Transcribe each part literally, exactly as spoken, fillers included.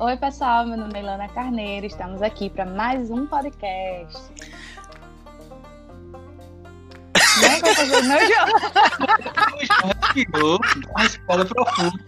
Oi, pessoal, meu nome é Ilana Carneiro, estamos aqui para mais um podcast. Não vai fazer não, João? Respirou, uma respirada profunda.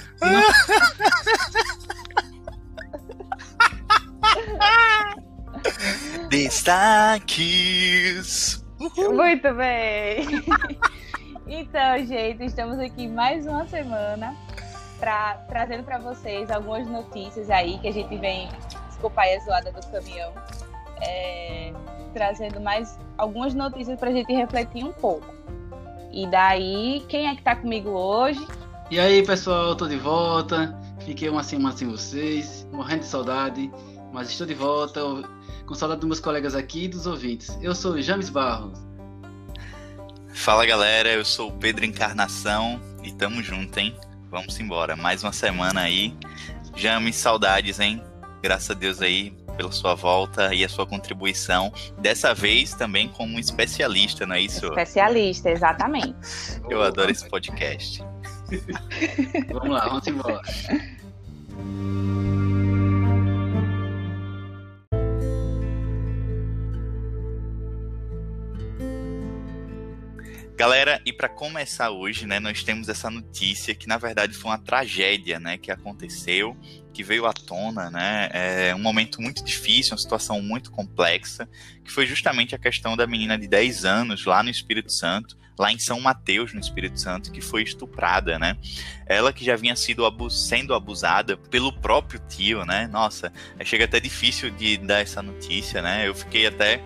Destaques! Uhul. Muito bem! Então, gente, estamos aqui mais uma semana pra, trazendo para vocês algumas notícias aí que a gente vem, desculpa aí a zoada do caminhão, é, trazendo mais algumas notícias pra gente refletir um pouco. E daí, quem é que tá comigo hoje? E aí, pessoal, tô de volta. Fiquei uma semana sem vocês, morrendo de saudade, mas estou de volta, com saudade dos meus colegas aqui e dos ouvintes. Eu sou o James Barros. Fala, galera, eu sou o Pedro Encarnação e tamo junto, hein? Vamos embora, mais uma semana aí. James, saudades, hein? Graças a Deus aí pela sua volta e a sua contribuição. Dessa vez também como um especialista, não é isso? Especialista, exatamente. Eu adoro esse podcast. Vamos lá, vamos embora. Galera, e para começar hoje, né, nós temos essa notícia que na verdade foi uma tragédia, né, que aconteceu, que veio à tona, né, é um momento muito difícil, uma situação muito complexa, que foi justamente a questão da menina de dez anos lá no Espírito Santo, lá em São Mateus, no Espírito Santo, que foi estuprada, né? Ela que já vinha sido abu- sendo abusada pelo próprio tio, né? Nossa, chega até difícil de dar essa notícia, né? Eu fiquei até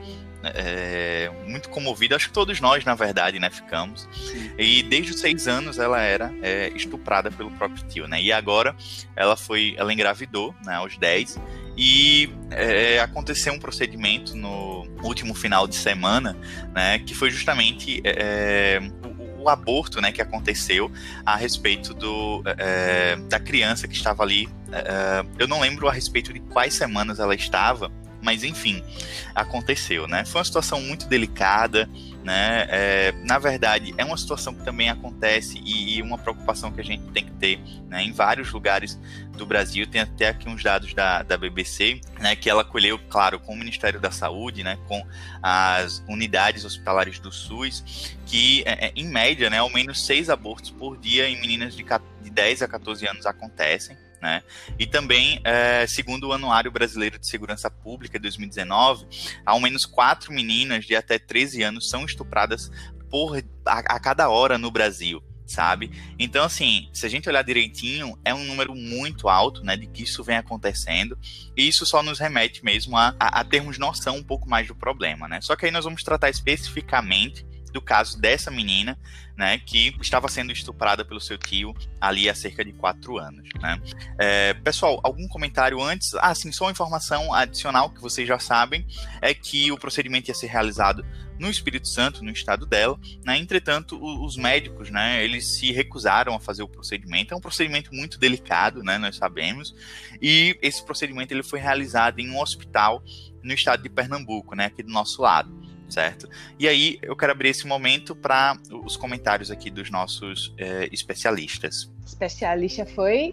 é, muito comovido, acho que todos nós, na verdade, né, ficamos. E desde os seis anos ela era é, estuprada pelo próprio tio, né? E agora ela foi, ela engravidou, né, aos dez, e é, aconteceu um procedimento no último final de semana, né, que foi justamente é, o, o aborto, né, que aconteceu a respeito do, é, da criança que estava ali. É, eu não lembro a respeito de quais semanas ela estava, mas enfim, aconteceu, né? Foi uma situação muito delicada, né? É, na verdade, é uma situação que também acontece e, e uma preocupação que a gente tem que ter, né, em vários lugares do Brasil. Tem até aqui uns dados da, da B B C, né, que ela colheu, claro, com o Ministério da Saúde, né, com as unidades hospitalares do SUS, que, é, em média, né, ao menos seis abortos por dia em meninas de, de dez a catorze anos acontecem. Né? E também, é, segundo o Anuário Brasileiro de Segurança Pública de dois mil e dezenove, ao menos quatro meninas de até treze anos são estupradas por, a, a cada hora no Brasil, sabe? Então, assim, se a gente olhar direitinho, é um número muito alto, né, de que isso vem acontecendo, e isso só nos remete mesmo a, a, a termos noção um pouco mais do problema, né? Só que aí nós vamos tratar especificamente do caso dessa menina, né, que estava sendo estuprada pelo seu tio ali há cerca de quatro anos, né? É, pessoal, algum comentário antes? Ah, sim, só uma informação adicional que vocês já sabem, é que o procedimento ia ser realizado no Espírito Santo, no estado dela, né? Entretanto, os médicos, né, eles se recusaram a fazer o procedimento. É um procedimento muito delicado, né, nós sabemos, e esse procedimento ele foi realizado em um hospital no estado de Pernambuco, né, aqui do nosso lado. Certo? E aí eu quero abrir esse momento para os comentários aqui dos nossos é, especialistas. Especialista foi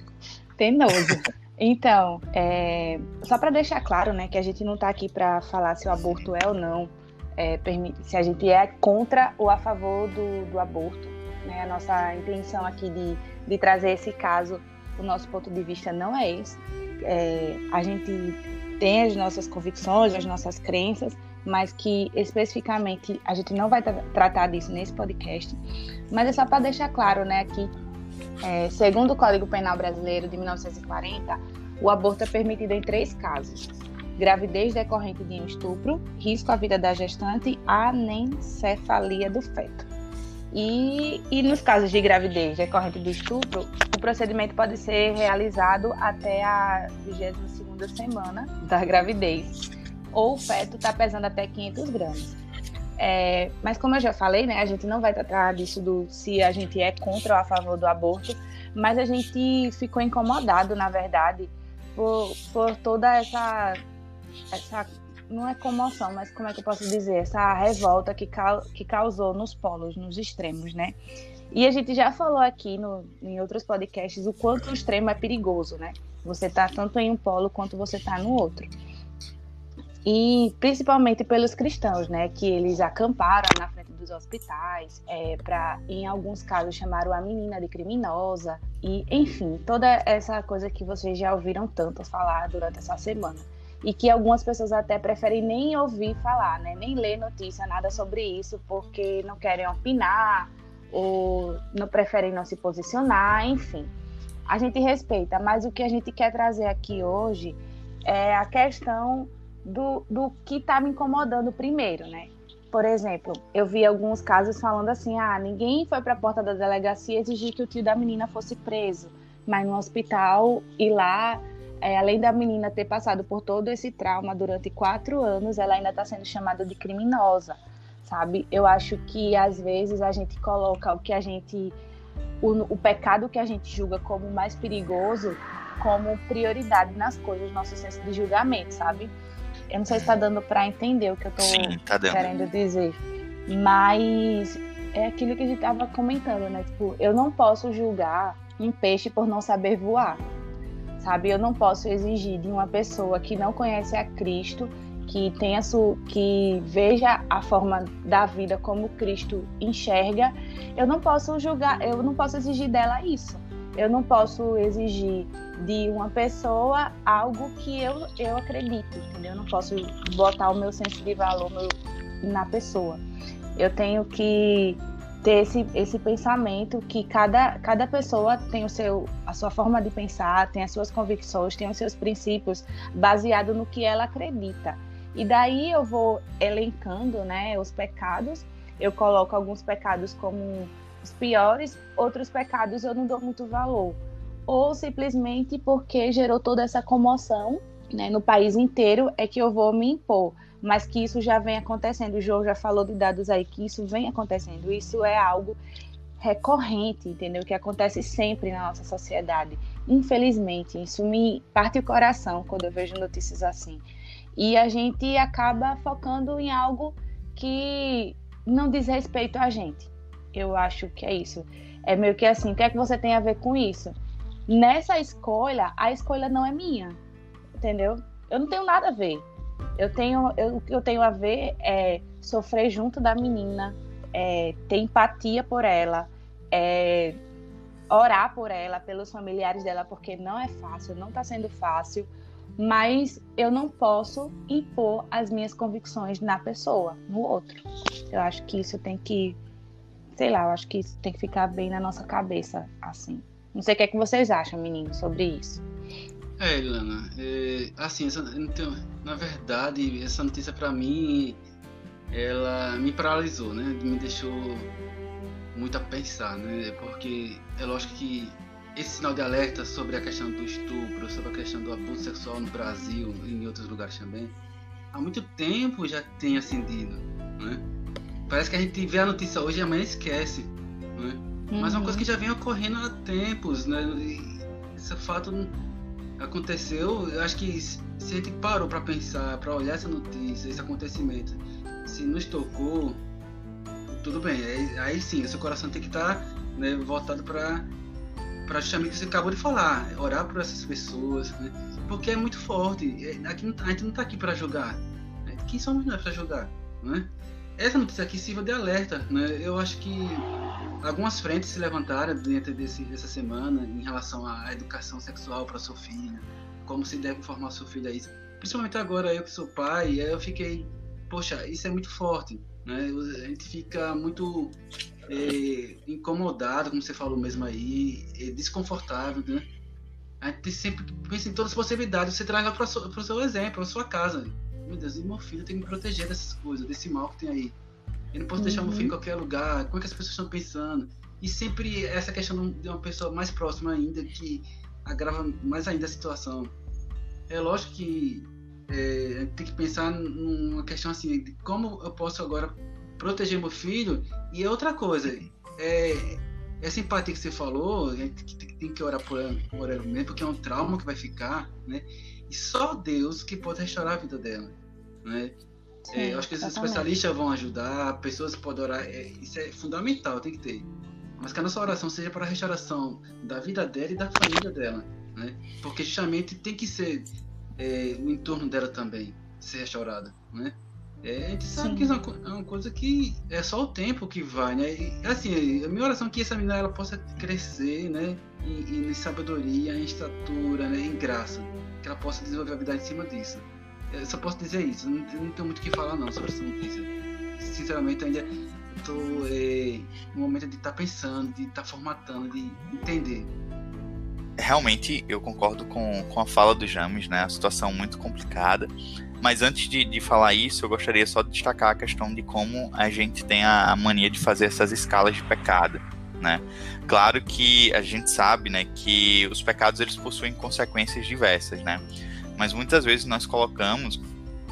tenoso. Então, é, só para deixar claro, né, que a gente não está aqui para falar se o aborto é ou não, é, se a gente é contra ou a favor do, do aborto, né? A nossa intenção aqui de, de trazer esse caso, o nosso ponto de vista não é esse. É, a gente tem as nossas convicções, as nossas crenças, mas que especificamente a gente não vai tra- tratar disso nesse podcast, mas é só para deixar claro, né, que é, segundo o Código Penal Brasileiro de mil novecentos e quarenta, o aborto é permitido em três casos: gravidez decorrente de um estupro, risco à vida da gestante, anencefalia do feto. E, e nos casos de gravidez decorrente de estupro, o procedimento pode ser realizado até a vigésima segunda semana da gravidez, ou o feto está pesando até quinhentos gramas. É, mas como eu já falei, né, a gente não vai tratar disso do se a gente é contra ou a favor do aborto, mas a gente ficou incomodado, na verdade, por, por toda essa, essa, não é comoção, mas como é que eu posso dizer, essa revolta que, que causou nos polos, nos extremos, né? E a gente já falou aqui no, em outros podcasts o quanto o extremo é perigoso, né? Você está tanto em um polo quanto você está no outro. E principalmente pelos cristãos, né, que eles acamparam na frente dos hospitais, é, para, em alguns casos, chamaram a menina de criminosa, e enfim, toda essa coisa que vocês já ouviram tanto falar durante essa semana, e que algumas pessoas até preferem nem ouvir falar, né, nem ler notícia, nada sobre isso, porque não querem opinar, ou não preferem não se posicionar, enfim. A gente respeita, mas o que a gente quer trazer aqui hoje é a questão Do, do que está me incomodando primeiro, né? Por exemplo, eu vi alguns casos falando assim, ah, ninguém foi para a porta da delegacia exigir que o tio da menina fosse preso, mas no hospital e lá, é, além da menina ter passado por todo esse trauma durante quatro anos, ela ainda está sendo chamada de criminosa, sabe? Eu acho que às vezes a gente coloca o que a gente, o, o pecado que a gente julga como mais perigoso como prioridade nas coisas, nosso senso de julgamento, sabe? Eu não sei se está dando para entender o que eu estou tá querendo dizer, mas é aquilo que a gente estava comentando, né? Tipo, eu não posso julgar um peixe por não saber voar, sabe? Eu não posso exigir de uma pessoa que não conhece a Cristo, que tenha su... que veja a forma da vida como Cristo enxerga. Eu não posso julgar, eu não posso exigir dela isso. Eu não posso exigir de uma pessoa algo que eu, eu acredito, entendeu? Eu não posso botar o meu senso de valor meu, na pessoa. Eu tenho que ter esse, esse pensamento que cada, cada pessoa tem o seu, a sua forma de pensar, tem as suas convicções, tem os seus princípios, baseado no que ela acredita. E daí eu vou elencando, né, os pecados, eu coloco alguns pecados como os piores, outros pecados eu não dou muito valor. Ou simplesmente porque gerou toda essa comoção, né, no país inteiro, é que eu vou me impor. Mas que isso já vem acontecendo. O João já falou de dados aí, que isso vem acontecendo. Isso é algo recorrente, entendeu? Que acontece sempre na nossa sociedade. Infelizmente, isso me parte o coração quando eu vejo notícias assim. E a gente acaba focando em algo que não diz respeito a gente. Eu acho que é isso. É meio que assim, o que é que você tem a ver com isso? Nessa escolha, a escolha não é minha, entendeu? Eu não tenho nada a ver. Eu tenho, eu, o que eu tenho a ver é sofrer junto da menina, é, ter empatia por ela, é, orar por ela, pelos familiares dela, porque não é fácil, não está sendo fácil, mas eu não posso impor as minhas convicções na pessoa, no outro. Eu acho que isso tem que, sei lá, eu acho que isso tem que ficar bem na nossa cabeça, assim. Não sei o que é que vocês acham, meninos, sobre isso. É, Ilana, é, assim, essa, então, na verdade, essa notícia pra mim, ela me paralisou, né? Me deixou muito a pensar, né? Porque é lógico que esse sinal de alerta sobre a questão do estupro, sobre a questão do abuso sexual no Brasil e em outros lugares também, há muito tempo já tem acendido, né? Parece que a gente vê a notícia hoje e amanhã esquece, né? Uhum. Mas é uma coisa que já vem ocorrendo há tempos, né? E esse fato aconteceu, eu acho que se a gente parou para pensar, para olhar essa notícia, esse acontecimento, se nos tocou, tudo bem, aí, aí sim, o seu coração tem que estar, né, voltado para para justamente o que você acabou de falar, orar por essas pessoas, né? Porque é muito forte. Aqui, a gente não está aqui para julgar, né? Quem somos nós para julgar, né? Essa notícia aqui sirva de alerta, né? Eu acho que algumas frentes se levantaram dentro desse, dessa semana em relação à educação sexual para sua filha, como se deve formar seu filho a isso. Principalmente agora, eu que sou pai, eu fiquei, poxa, isso é muito forte, né? A gente fica muito é, incomodado, como você falou mesmo aí, é, desconfortável, né? A gente sempre pensa em todas as possibilidades, você traz para o seu exemplo, para a sua casa. Meu Deus, e meu filho tem que me proteger dessas coisas, desse mal que tem aí. Eu não posso deixar uhum. meu filho em qualquer lugar, como é que as pessoas estão pensando? E sempre essa questão de uma pessoa mais próxima ainda, que agrava mais ainda a situação. É lógico que é, a gente tem que pensar numa questão assim, de como eu posso agora proteger meu filho. E é outra coisa, é, essa empatia que você falou, a gente tem que orar por ela, por ela mesmo, porque é um trauma que vai ficar, né? E só Deus que pode restaurar a vida dela, né? Sim, é, eu acho que os especialistas vão ajudar, pessoas podem orar, é, isso é fundamental, tem que ter. Mas que a nossa oração seja para a restauração da vida dela e da família dela, né? Porque justamente tem que ser é, o entorno dela também ser restaurado, né? É, a gente sabe Sim. que isso é uma coisa que é só o tempo que vai, né? E, assim, a minha oração é que essa menina ela possa crescer, né? Em, em sabedoria, em estatura, né? Em graça, que ela possa desenvolver a vida em cima disso. Eu só posso dizer isso, não, não tenho muito o que falar não sobre essa notícia. Sinceramente, ainda estou é, no momento de estar tá pensando, de estar tá formatando, de entender. Realmente, eu concordo com, com a fala do James, né? A situação muito complicada. Mas antes de, de falar isso, eu gostaria só de destacar a questão de como a gente tem a, a mania de fazer essas escalas de pecado, né? Claro que a gente sabe, né, que os pecados eles possuem consequências diversas, né? Mas muitas vezes nós colocamos,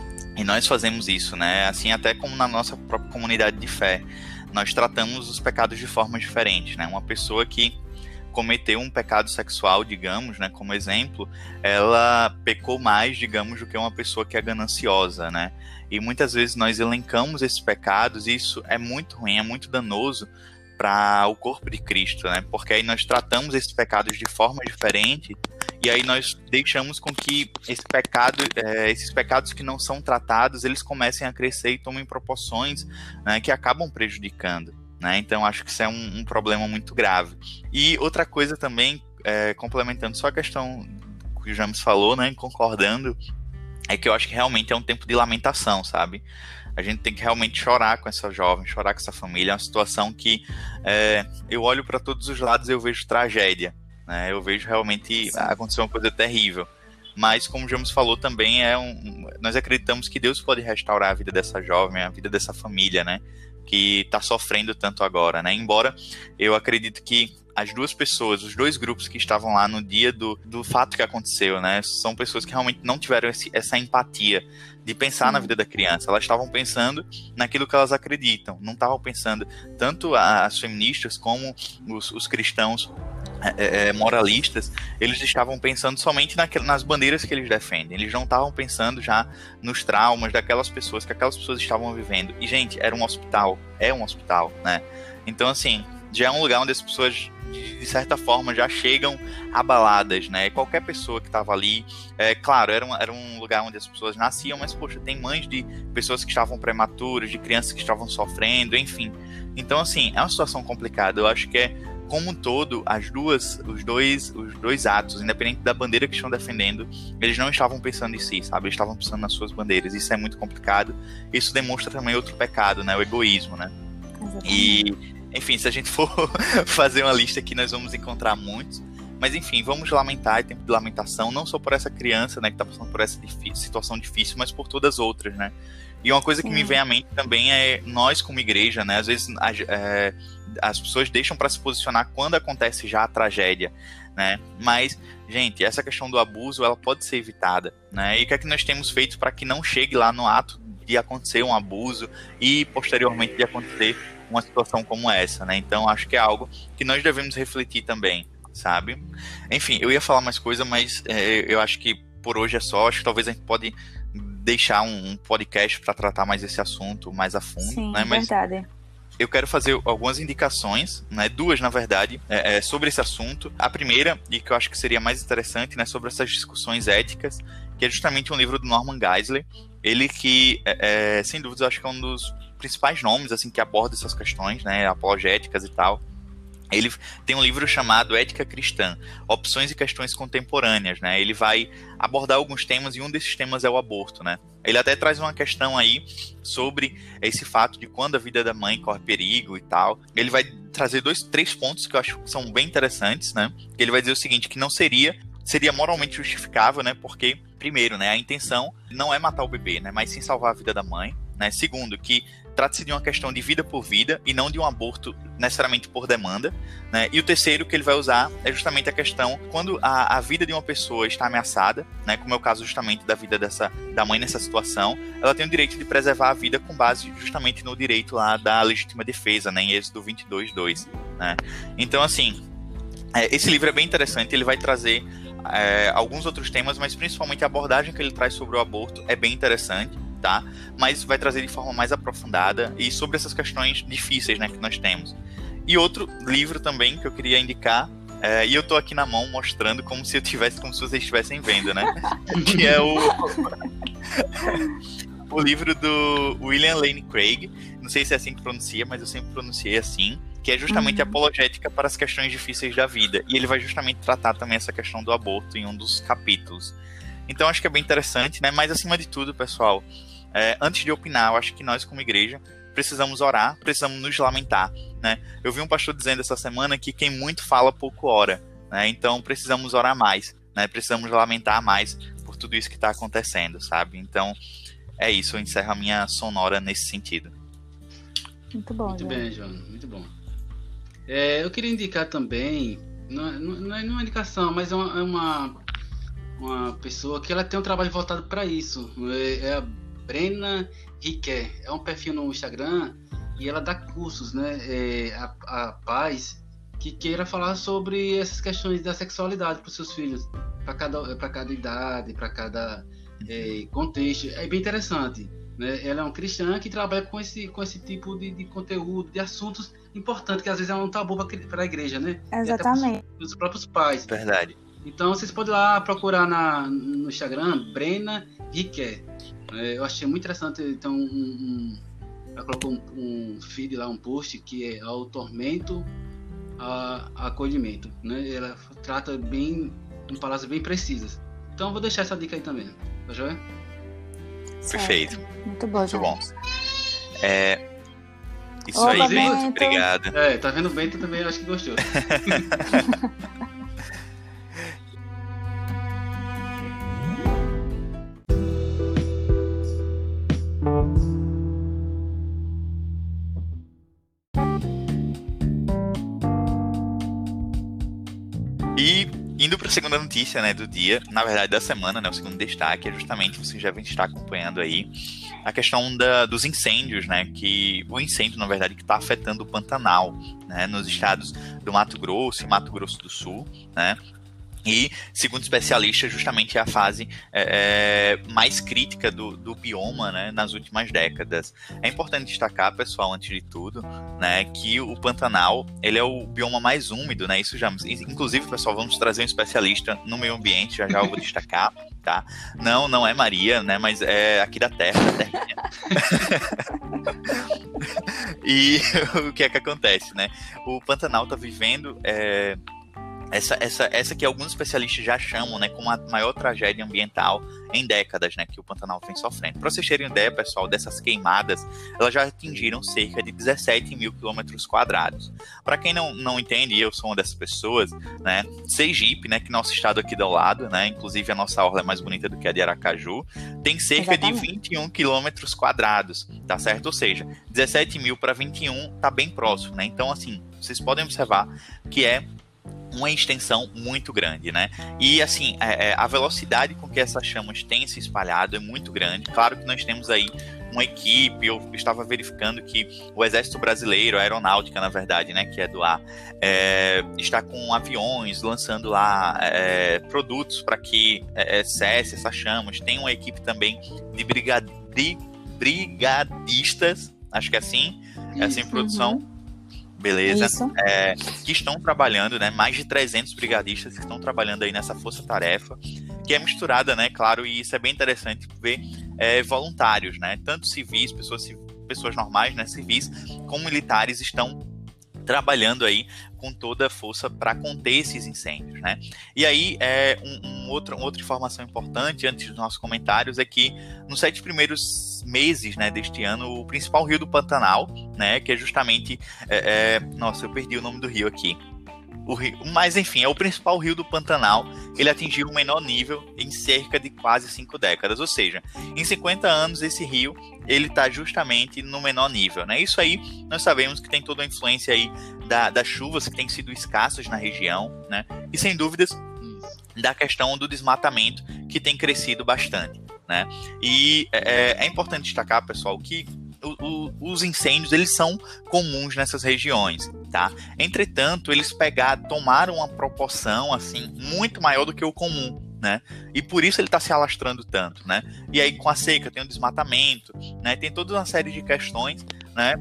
e nós fazemos isso, né? Assim, até como na nossa própria comunidade de fé, nós tratamos os pecados de formas diferentes, né? Uma pessoa que cometeu um pecado sexual, digamos, né, como exemplo, ela pecou mais, digamos, do que uma pessoa que é gananciosa, né? E muitas vezes nós elencamos esses pecados e isso é muito ruim, é muito danoso para o corpo de Cristo, né? Porque aí nós tratamos esses pecados de forma diferente e aí nós deixamos com que esse pecado, é, esses pecados que não são tratados, eles comecem a crescer e tomem proporções, né, que acabam prejudicando. Né? Então acho que isso é um, um problema muito grave. E outra coisa também, é, complementando só a questão que o James falou, né, concordando, é que eu acho que realmente é um tempo de lamentação, sabe? A gente tem que realmente chorar com essa jovem, chorar com essa família. É uma situação que é, eu olho para todos os lados e eu vejo tragédia, né? Eu vejo realmente Sim. acontecer uma coisa terrível. Mas como o James falou também, é um, nós acreditamos que Deus pode restaurar a vida dessa jovem, a vida dessa família, né? Que está sofrendo tanto agora, né? Embora eu acredito que as duas pessoas, os dois grupos que estavam lá no dia do, do fato que aconteceu, né? São pessoas que realmente não tiveram esse, essa empatia de pensar Sim. na vida da criança. Elas estavam pensando naquilo que elas acreditam. Não estavam pensando, tanto as feministas como os, os cristãos É, é, moralistas, eles estavam pensando somente naquel, nas bandeiras que eles defendem. Eles não estavam pensando já nos traumas daquelas pessoas, que aquelas pessoas estavam vivendo. E, gente, era um hospital, é um hospital, né? Então, assim, já é um lugar onde as pessoas, de, de certa forma, já chegam abaladas, né? Qualquer pessoa que estava ali, é claro, era um, era um lugar onde as pessoas nasciam, mas, poxa, tem mães de pessoas que estavam prematuras, de crianças que estavam sofrendo, enfim. Então, assim, é uma situação complicada. Eu acho que é como um todo, as duas, os dois, os dois atos, independente da bandeira que estão defendendo, eles não estavam pensando em si, sabe? Eles estavam pensando nas suas bandeiras. Isso é muito complicado. Isso demonstra também outro pecado, né? O egoísmo, né? Exatamente. E, enfim, se a gente for fazer uma lista aqui, nós vamos encontrar muitos. Mas, enfim, vamos lamentar, é tempo de lamentação, não só por essa criança, né, que está passando por essa difícil, situação difícil, mas por todas as outras, né? E uma coisa Sim. que me vem à mente também é nós como igreja, né? Às vezes a, é, as pessoas deixam para se posicionar quando acontece já a tragédia, né? Mas, gente, essa questão do abuso, ela pode ser evitada, né? E o que é que nós temos feito para que não chegue lá no ato de acontecer um abuso e posteriormente de acontecer uma situação como essa, né? Então, acho que é algo que nós devemos refletir também, sabe? Enfim, eu ia falar mais coisa, mas é, eu acho que por hoje é só. Acho que talvez a gente pode deixar um, um podcast para tratar mais esse assunto mais a fundo. Sim, né? Mas verdade. Eu quero fazer algumas indicações, né? Duas, na verdade, é, é, sobre esse assunto. A primeira, e que eu acho que seria mais interessante, né? Sobre essas discussões éticas, que é justamente um livro do Norman Geisler. Ele que, é, é, sem dúvida, eu acho que é um dos principais nomes assim, que aborda essas questões, né? Apologéticas e tal. Ele tem um livro chamado Ética Cristã, Opções e Questões Contemporâneas, né? Ele vai abordar alguns temas e um desses temas é o aborto, né? Ele até traz uma questão aí sobre esse fato de quando a vida da mãe corre perigo e tal. Ele vai trazer dois, três pontos que eu acho que são bem interessantes, né? Ele vai dizer o seguinte, que não seria, seria moralmente justificável, né? Porque, primeiro, né, a intenção não é matar o bebê, né? Mas sim salvar a vida da mãe, né? Segundo, que trata-se de uma questão de vida por vida e não de um aborto necessariamente por demanda, né? E o terceiro que ele vai usar é justamente a questão quando a, a vida de uma pessoa está ameaçada, né? Como é o caso justamente da vida dessa, da mãe nessa situação, ela tem o direito de preservar a vida com base justamente no direito lá da legítima defesa, né? Em Êxodo vinte e dois, dois, né? Então, assim, é, esse livro é bem interessante, ele vai trazer é, alguns outros temas, mas principalmente a abordagem que ele traz sobre o aborto é bem interessante, tá? Mas vai trazer de forma mais aprofundada e sobre essas questões difíceis, né, que nós temos. E outro livro também que eu queria indicar É, e eu tô aqui na mão mostrando como se eu tivesse, como se vocês estivessem vendo, né? Que é o o livro do William Lane Craig. Não sei se é assim que pronuncia, mas eu sempre pronunciei assim, que é justamente Uhum. apologética para as questões difíceis da vida. E ele vai justamente tratar também essa questão do aborto em um dos capítulos. Então acho que é bem interessante, né? Mas acima de tudo, pessoal, é, antes de opinar, eu acho que nós como igreja precisamos orar, precisamos nos lamentar, né? Eu vi um pastor dizendo essa semana que quem muito fala, pouco ora, né? Então precisamos orar mais, né? Precisamos lamentar mais por tudo isso que está acontecendo, sabe? Então é isso, eu encerro a minha sonora nesse sentido. Muito bom, Muito João. bem, João, muito bom. É, eu queria indicar também, não, não é uma indicação, mas é uma, é uma, uma pessoa que ela tem um trabalho voltado para isso. É, é a Brena Riquet. É um perfil no Instagram e ela dá cursos, né? É, a, a pais que queira falar sobre essas questões da sexualidade para os seus filhos, para cada, para cada idade, para cada é, contexto. É bem interessante. Né? Ela é uma cristã que trabalha com esse, com esse tipo de, de conteúdo, de assuntos importantes, que às vezes é um tabu para a igreja, né? Exatamente. Para os próprios pais. Verdade. Então, vocês podem lá procurar na, no Instagram, Brena Riquet. É, eu achei muito interessante. Então, um, um, ela colocou um, um feed lá, um post, que é ao tormento, a, a acolhimento. Né? Ela trata bem, com palavras bem precisas. Então, eu vou deixar essa dica aí também. Tá joia? Perfeito. Certo. Muito bom, Muito João. bom. É, isso Opa, aí, Bento. Bento. Obrigado. É, tá vendo o Bento também, eu acho que gostou. E indo para a segunda notícia, né, do dia, na verdade da semana, né, o segundo destaque é justamente, vocês já devem estar acompanhando aí, a questão da, dos incêndios, né, que o incêndio, na verdade, que está afetando o Pantanal, né, nos estados do Mato Grosso e Mato Grosso do Sul, né. E, segundo especialistas, justamente é a fase é, mais crítica do, do bioma, né, nas últimas décadas. É importante destacar, pessoal, antes de tudo, né, que o Pantanal ele é o bioma mais úmido, né, isso já, inclusive, pessoal, vamos trazer um especialista no meio ambiente, já já eu vou destacar, tá? Não, não é Maria, né, mas é aqui da Terra, da Terrinha. E o que é que acontece, né? O Pantanal está vivendo... É, Essa, essa, essa que alguns especialistas já chamam, né, como a maior tragédia ambiental em décadas, né, que o Pantanal vem sofrendo. Para vocês terem ideia, pessoal, dessas queimadas, elas já atingiram cerca de dezessete mil quilômetros quadrados. Para quem não, não entende, eu sou uma dessas pessoas, né, Sergipe, né, que nosso estado aqui do lado, né, inclusive a nossa orla é mais bonita do que a de Aracaju, tem cerca Exatamente. de vinte e um quilômetros quadrados, tá certo? Ou seja, dezessete mil para vinte e um tá bem próximo, né? Então, assim, vocês podem observar que é uma extensão muito grande, né? E assim, é, a velocidade com que essas chamas têm se espalhado é muito grande. Claro que nós temos aí uma equipe, eu estava verificando que o Exército Brasileiro, a Aeronáutica, na verdade, né, que é do ar, é, está com aviões lançando lá é, produtos para que é, cesse essas chamas. Tem uma equipe também de brigad... brigadistas, acho que é assim, é assim em produção. Uhum. Beleza, é, que estão trabalhando, né, mais de trezentos brigadistas que estão trabalhando aí nessa força-tarefa, que é misturada, né, claro, e isso é bem interessante ver é, voluntários, né, tanto civis, pessoas, pessoas normais, né, civis, como militares estão trabalhando aí com toda a força para conter esses incêndios, né? E aí, é, um, um outro, uma outra informação importante, antes dos nossos comentários, é que nos sete primeiros meses, né, deste ano, o principal rio do Pantanal, né, que é justamente... É, é, nossa, eu perdi o nome do rio aqui. O rio, mas enfim, é o principal rio do Pantanal, ele atingiu o menor nível em cerca de quase cinco décadas, ou seja, em cinquenta anos esse rio, ele está justamente no menor nível, né? Isso aí, nós sabemos que tem toda a influência aí da, das chuvas que têm sido escassas na região, né? E sem dúvidas, da questão do desmatamento, que tem crescido bastante, né? E é, é importante destacar, pessoal, que O, o, os incêndios, eles são comuns nessas regiões, tá? Entretanto, eles pegaram, tomaram uma proporção, assim, muito maior do que o comum, né? E por isso ele está se alastrando tanto, né? E aí, com a seca, tem o desmatamento, né? Tem toda uma série de questões, né?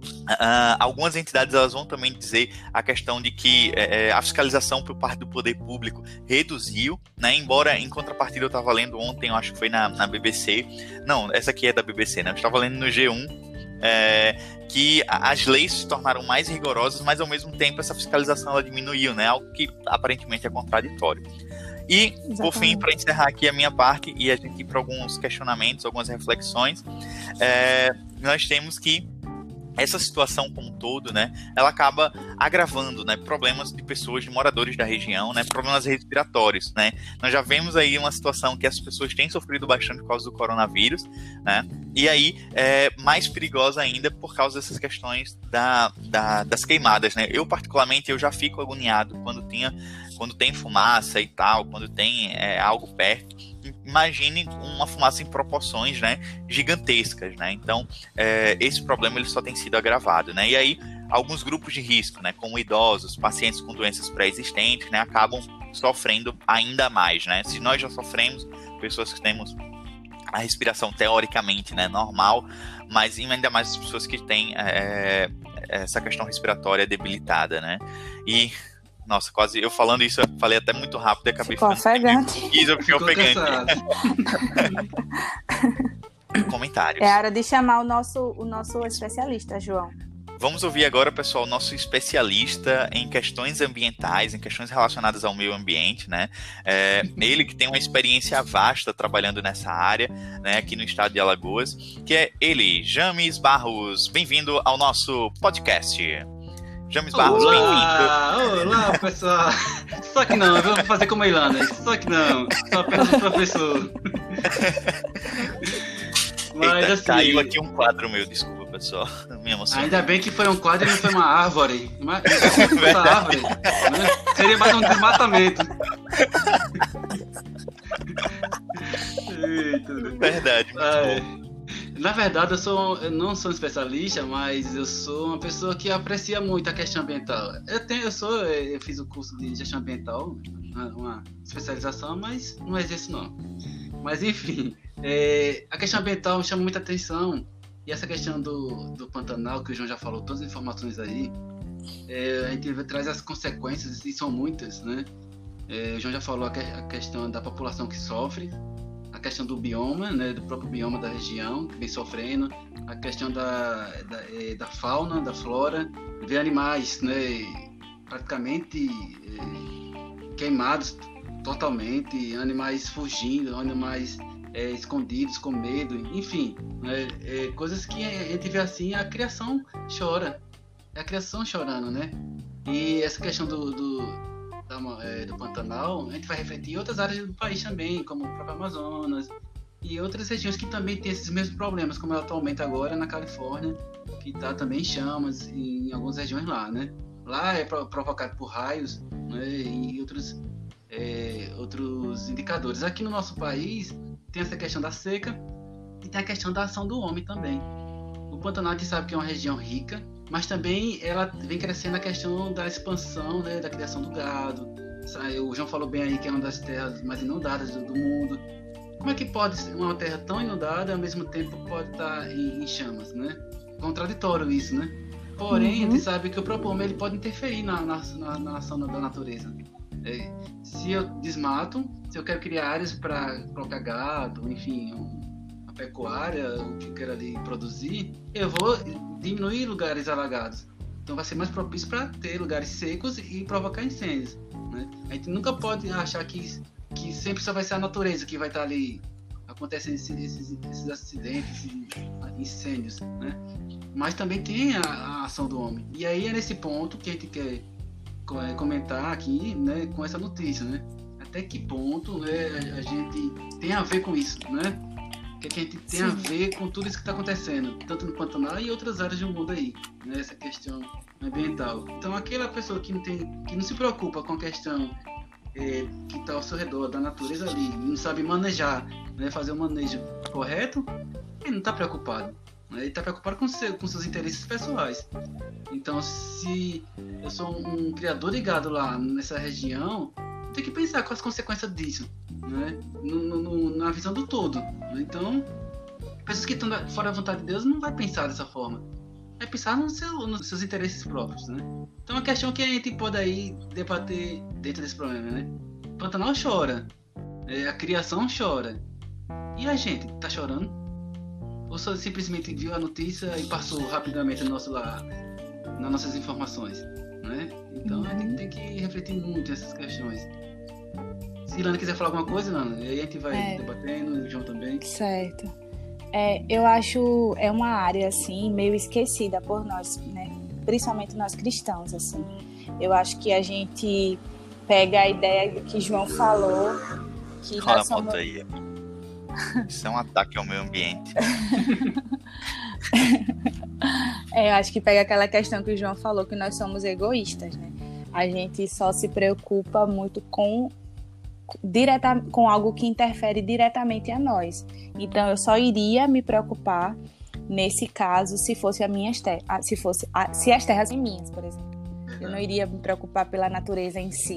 Uh, algumas entidades elas vão também dizer a questão de que é, a fiscalização por parte do poder público reduziu, né? Embora em contrapartida eu estava lendo ontem, eu acho que foi na, na B B C, não, essa aqui é da B B C, né? Eu estava lendo no G um, é, que as leis se tornaram mais rigorosas, mas ao mesmo tempo essa fiscalização ela diminuiu, né? Algo que aparentemente é contraditório. E, Exatamente. Por fim, para encerrar aqui a minha parte e a gente ir para alguns questionamentos, algumas reflexões, é, nós temos que essa situação como um todo, né, ela acaba agravando, né, problemas de pessoas, de moradores da região, né, problemas respiratórios, né. Nós já vemos aí uma situação que as pessoas têm sofrido bastante por causa do coronavírus, né, e aí é mais perigosa ainda por causa dessas questões da, da, das queimadas, né. Eu, particularmente, eu já fico agoniado quando, tinha, quando tem fumaça e tal, quando tem é, algo perto. Imagine uma fumaça em proporções, né, gigantescas, né? Então, é, esse problema ele só tem sido agravado, né? E aí, alguns grupos de risco, né, como idosos, pacientes com doenças pré-existentes, né, acabam sofrendo ainda mais, né? Se nós já sofremos, pessoas que temos a respiração teoricamente, né, normal, mas ainda mais as pessoas que têm é, essa questão respiratória debilitada, né? E nossa, quase eu falando isso, eu falei até muito rápido e acabei ficou ofegante. Eu fiquei ofegante. Comentários. É hora de chamar o nosso, o nosso especialista, João. Vamos ouvir agora, pessoal, o nosso especialista em questões ambientais, em questões relacionadas ao meio ambiente, né? É, ele que tem uma experiência vasta trabalhando nessa área, né, aqui no estado de Alagoas, que é ele, James Barros. Bem-vindo ao nosso podcast. James Barros, bem-vindo. Olá, pessoal. Só que não, eu vou fazer como a Ilana. Só que não, sou apenas um professor. Mas Eita, assim... Caiu aqui um quadro meu, desculpa, pessoal. Me emocionei. Ainda bem que foi um quadro e não foi uma árvore. Uma, essa árvore, né? Seria mais um desmatamento. Eita. Verdade, muito é. bom. Na verdade, eu, sou, eu não sou um especialista, mas eu sou uma pessoa que aprecia muito a questão ambiental. Eu, tenho, eu, sou, eu fiz o curso de gestão ambiental, uma especialização, mas não exerço não. Mas enfim, é, a questão ambiental me chama muita atenção. E essa questão do, do Pantanal, que o João já falou, todas as informações aí, é, a gente traz as consequências, e são muitas, né? É, o João já falou a, que, a questão da população que sofre, a questão do bioma, né, do próprio bioma da região, que vem sofrendo, a questão da, da, é, da fauna, da flora, ver animais, né, praticamente é, queimados totalmente, animais fugindo, animais é, escondidos, com medo, enfim, né, é, coisas que a gente vê assim, a criação chora, é a criação chorando, né, e essa questão do... do do Pantanal, a gente vai refletir em outras áreas do país também, como o próprio Amazonas e outras regiões que também têm esses mesmos problemas, como é atualmente agora na Califórnia, que está também em chamas em algumas regiões lá, né? Lá é provocado por raios, né? E outros, é, outros indicadores. Aqui no nosso país tem essa questão da seca e tem a questão da ação do homem também. O Pantanal a gente sabe que é uma região rica, mas também ela vem crescendo a questão da expansão, né, da criação do gado. O João falou bem aí que é uma das terras mais inundadas do, do mundo. Como é que pode ser uma terra tão inundada e ao mesmo tempo pode estar em, em chamas, né? Contraditório isso, né? Porém, uhum. a gente sabe que o próprio homem ele pode interferir na, na, na, na ação da natureza. É, se eu desmato, se eu quero criar áreas para colocar gado, enfim, a pecuária, o que eu quero ali produzir, eu vou diminuir lugares alagados. Então vai ser mais propício para ter lugares secos e provocar incêndios, né? A gente nunca pode achar que, que sempre só vai ser a natureza que vai estar ali acontecendo esses, esses, esses acidentes, esses incêndios, né? Mas também tem a, a ação do homem. E aí é nesse ponto que a gente quer comentar aqui, né, com essa notícia, né? Até que ponto, né, a gente tem a ver com isso, né? O que a gente tem Sim. a ver com tudo isso que está acontecendo, tanto no Pantanal e outras áreas do mundo aí, né? Essa questão ambiental. Então, aquela pessoa que não, tem, que não se preocupa com a questão é, que está ao seu redor, da natureza ali, não sabe manejar, né? Fazer o manejo correto, ele não está preocupado. Né? Ele está preocupado com, seu, com seus interesses pessoais. Então, se eu sou um criador de gado lá nessa região, tem que pensar com as consequências disso, né? no, no, na visão do todo. Né? Então, pessoas que estão fora da vontade de Deus não vai pensar dessa forma. é pensar no seu, nos seus interesses próprios, né? Então é uma questão que a gente pode aí debater dentro desse problema, né? Pantanal chora, é, a criação chora, e a gente tá chorando? Ou só simplesmente viu a notícia e passou rapidamente no nosso lar, nas nossas informações, né? Então uhum. a gente tem que refletir muito essas questões. Se Ilana quiser falar alguma coisa, Ilana, aí a gente vai é. debatendo, o João também. Certo. É, eu acho é uma área assim meio esquecida por nós, né? Principalmente nós cristãos, assim. Eu acho que a gente pega a ideia do que João falou, que olha nós a somos... moto aí. Isso é um ataque ao meio ambiente. É, eu acho que pega aquela questão que o João falou, que nós somos egoístas, né? A gente só se preocupa muito com direta, com algo que interfere diretamente a nós. Então eu só iria me preocupar nesse caso se fosse a minha terra, se fosse a, se as terras são minhas, por exemplo. Eu não iria me preocupar pela natureza em si.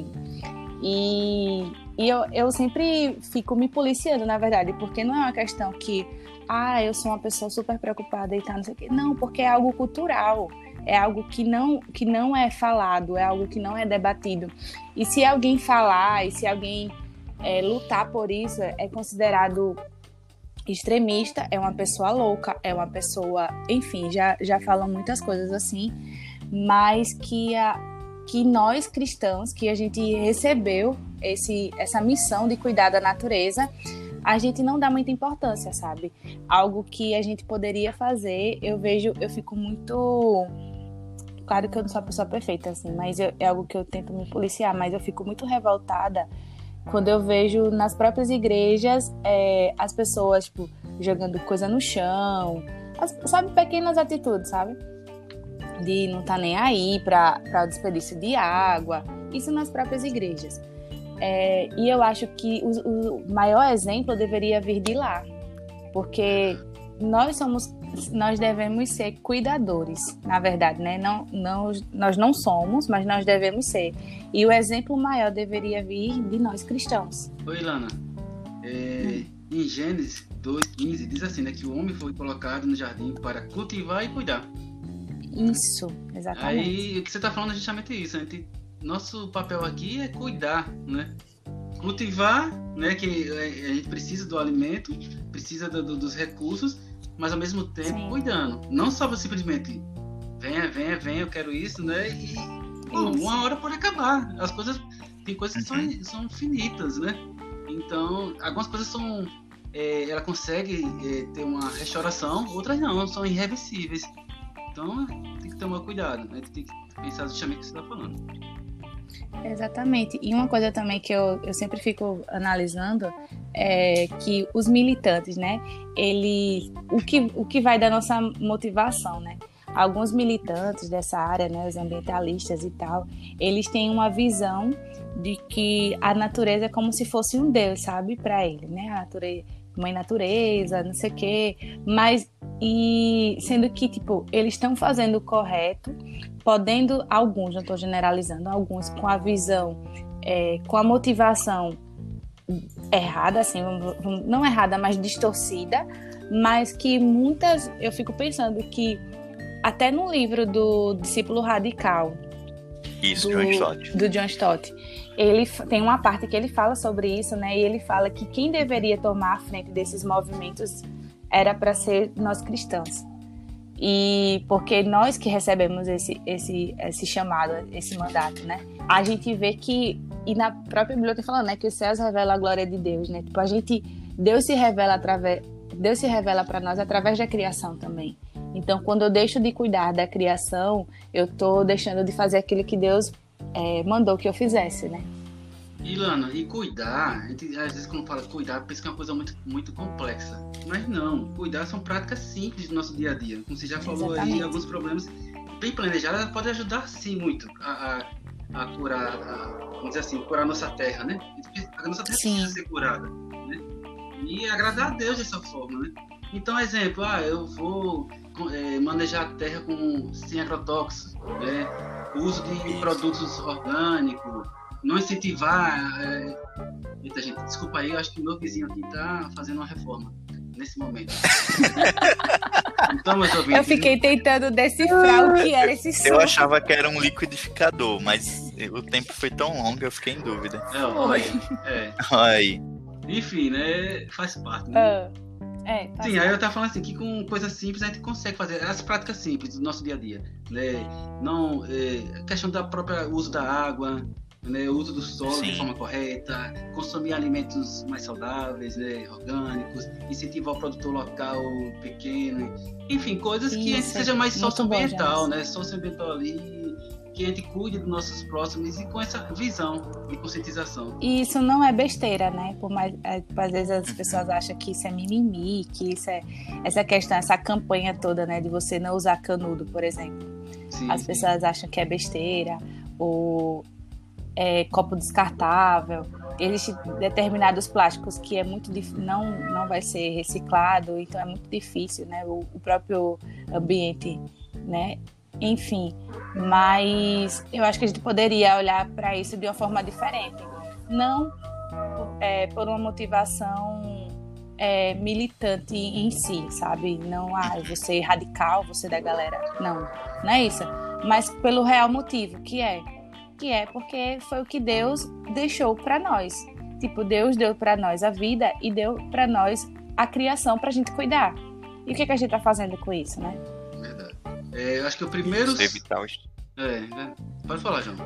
E, e eu, eu sempre fico me policiando, na verdade, porque não é uma questão que ah, eu sou uma pessoa super preocupada e tal, não sei o quê. Não, porque é algo cultural. É algo que não, que não é falado, é algo que não é debatido. E se alguém falar, e se alguém é, lutar por isso, é considerado extremista, é uma pessoa louca, é uma pessoa... Enfim, já, já falam muitas coisas assim, mas que, a, que nós cristãos, que a gente recebeu esse, essa missão de cuidar da natureza, a gente não dá muita importância, sabe? Algo que a gente poderia fazer, eu vejo, eu fico muito... Claro que eu não sou a pessoa perfeita, assim, mas eu, é algo que eu tento me policiar, mas eu fico muito revoltada quando eu vejo nas próprias igrejas é, as pessoas, tipo, jogando coisa no chão, as, sabe, pequenas atitudes, sabe? De não estar nem aí para o desperdício de água, isso nas próprias igrejas. É, e eu acho que o, o maior exemplo deveria vir de lá, porque nós somos, nós devemos ser cuidadores, na verdade, né? Não, não, nós não somos, mas nós devemos ser. E o exemplo maior deveria vir de nós cristãos. Oi, Ilana. É, hum. Em Gênesis dois, quinze, diz assim, né? Que o homem foi colocado no jardim para cultivar e cuidar. Isso, exatamente. Aí, o que você está falando é justamente isso. A gente, nosso papel aqui é cuidar, né? Cultivar, né? Que a gente precisa do alimento, precisa do, do, dos recursos, mas ao mesmo tempo Sim. cuidando. Não só simplesmente venha, venha, venha, eu quero isso, né? E bom, uma hora pode acabar. As coisas, tem coisas que uhum. são, são finitas, né? Então, algumas coisas são, é, ela consegue é, ter uma restauração, outras não, são irreversíveis. Então, tem que tomar cuidado, né? Tem que pensar justamente o que você está falando. Exatamente. E uma coisa também que eu, eu sempre fico analisando é que os militantes, né? Eles, o que, o que vai da nossa motivação, né? Alguns militantes dessa área, né? Os ambientalistas e tal, eles têm uma visão de que a natureza é como se fosse um deus, sabe? Para ele, né? A natureza, mãe natureza, não sei o quê. Mas, e sendo que, tipo, eles estão fazendo o correto, podendo, alguns, não estou generalizando, alguns com a visão, é, com a motivação errada, assim, não errada, mas distorcida, mas que muitas, eu fico pensando que até no livro do Discípulo Radical, isso, do John Stott, do John Stott, ele tem uma parte que ele fala sobre isso, né, e ele fala que quem deveria tomar a frente desses movimentos era para ser nós cristãos. E porque nós que recebemos esse, esse, esse chamado, esse mandato, né? A gente vê que, e na própria Bíblia está falando, né? Que os céus revelam a glória de Deus, né? Tipo, a gente, Deus se revela através, Deus se revela para nós através da criação também. Então, quando eu deixo de cuidar da criação, eu tô deixando de fazer aquilo que Deus é, mandou que eu fizesse, né? Ilana, e cuidar, a gente, às vezes quando fala cuidar, pensa que é uma coisa muito, muito complexa. Mas não, cuidar são práticas simples do nosso dia a dia. Como você já falou Exatamente. Aí, alguns problemas bem planejados, ela pode ajudar sim muito a, a, a curar, a, vamos dizer assim, curar a nossa terra, né? A nossa terra sim. precisa ser curada, né? E agradar a Deus dessa forma, né? Então, exemplo, ah, eu vou é, manejar a terra com, sem agrotóxicos, né? Uso de produtos orgânicos, não incentivar... É... Eita, gente, desculpa aí, eu acho que o meu vizinho aqui tá fazendo uma reforma nesse momento. Então, meus ouvintes, Eu fiquei tentando decifrar o que era esse som. Eu achava que era um liquidificador, mas o tempo foi tão longo que eu fiquei em dúvida. É, olha, é. Olha aí. Enfim, né? Faz parte, né? Ah, é, faz Sim, aí parte. eu tava falando assim, que com coisas simples a gente consegue fazer as práticas simples do nosso dia a dia, né? Não, é, a questão da própria uso da água, né? O uso do solo Sim. de forma correta, consumir alimentos mais saudáveis, né? Orgânicos, incentivar o produtor local pequeno, enfim, coisas que a gente Isso, seja mais muito bom, socioambiental, James. né? Socioambiental ali, que a gente cuide dos nossos próximos e com essa visão de conscientização. E isso não é besteira, né? Por mais, é, às vezes as pessoas acham que isso é mimimi, que isso é essa questão, essa campanha toda, né? De você não usar canudo, por exemplo. Sim, As sim. pessoas acham que é besteira, ou é, copo descartável. Existem determinados plásticos que é muito dif... não, não vai ser reciclado, então é muito difícil, né? O, o próprio ambiente, né? Enfim, mas eu acho que a gente poderia olhar para isso de uma forma diferente. Não é, por uma motivação é, militante em si, sabe? Não, ah, você radical, você da galera. Não, não é isso. Mas pelo real motivo, que é que é porque foi o que Deus deixou para nós. Tipo, Deus deu para nós a vida e deu para nós a criação para a gente cuidar. E o que, que a gente tá fazendo com isso, né? Verdade. É, eu acho que o primeiro... Isso, evitar os... É, né? Pode falar, João.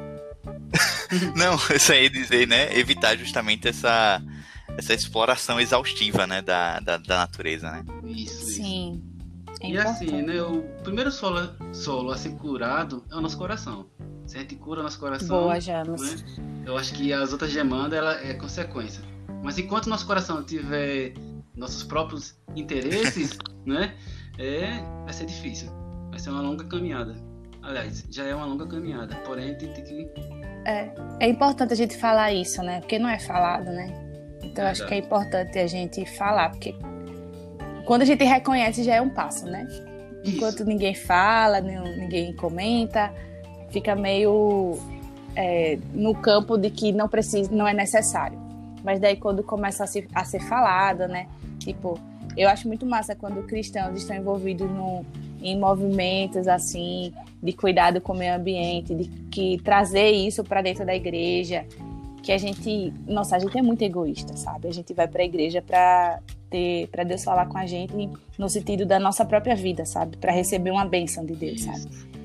Não, isso aí dizer, né? Evitar justamente essa, essa exploração exaustiva, né? Da, da, da natureza, né? Isso, isso. Sim. É E importante. assim, né? O primeiro solo, solo a ser curado é o nosso coração. Se a gente cura o nosso coração, Boa, James. né, eu acho que as outras demandas ela é consequência. Mas enquanto nosso coração tiver nossos próprios interesses, né? É, vai ser difícil. Vai ser uma longa caminhada. Aliás, já é uma longa caminhada. Porém, a gente tem que... É, é importante a gente falar isso, né? Porque não é falado, né? Então eu acho que é importante a gente falar, porque quando a gente reconhece já é um passo, né? Isso. Enquanto ninguém fala, ninguém comenta, fica meio é, no campo de que não precisa, não é necessário. Mas daí quando começa a ser, a ser falado, né? Tipo, eu acho muito massa quando cristãos estão envolvidos no, em movimentos assim de cuidado com o meio ambiente, de que trazer isso para dentro da igreja, que a gente, nossa, a gente é muito egoísta, sabe? A gente vai para a igreja para ter, para Deus falar com a gente no sentido da nossa própria vida, sabe? Para receber uma bênção de Deus, sabe?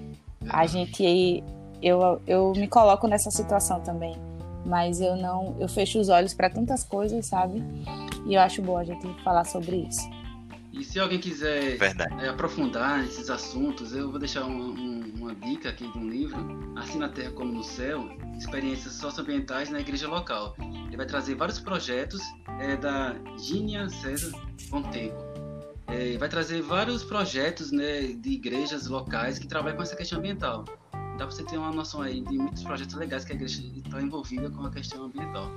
A gente, eu, eu me coloco nessa situação também, mas eu não, eu fecho os olhos para tantas coisas, sabe? E eu acho bom a gente falar sobre isso. E se alguém quiser Verdade. é, aprofundar esses assuntos, eu vou deixar uma, um, uma dica aqui de um livro, Assim na Terra como no Céu, Experiências Socioambientais na Igreja Local. Ele vai trazer vários projetos é, da Gínia César Fonteco. É, vai trazer vários projetos, né, de igrejas locais que trabalham com essa questão ambiental. Dá para você ter uma noção aí de muitos projetos legais que a igreja está envolvida com a questão ambiental.